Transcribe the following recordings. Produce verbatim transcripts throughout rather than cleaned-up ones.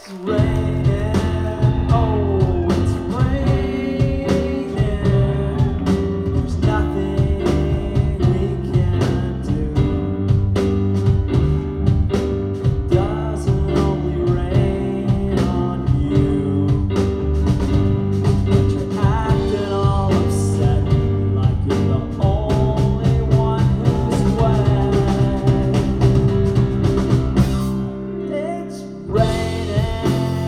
raining, oh, it's raining. There's nothing we can do. Doesn't only rain on you, but you're acting all upset, like you're the only one who's wet. It's raining.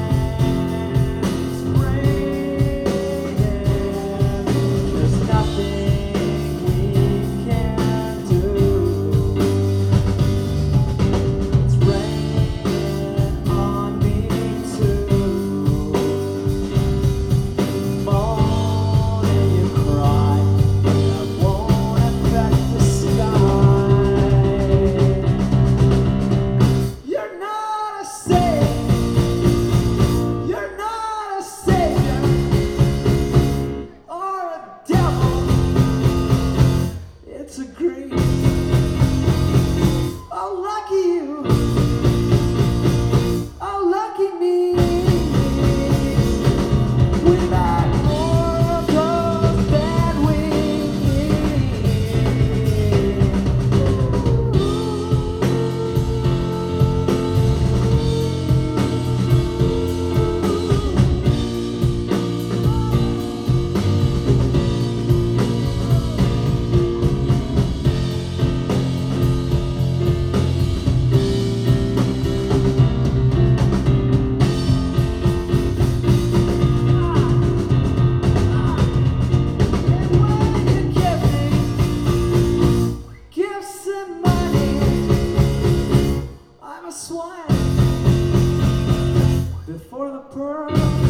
It's a green. Oh, lucky you. Oh, lucky me. Without more of those bad swine before the pearl.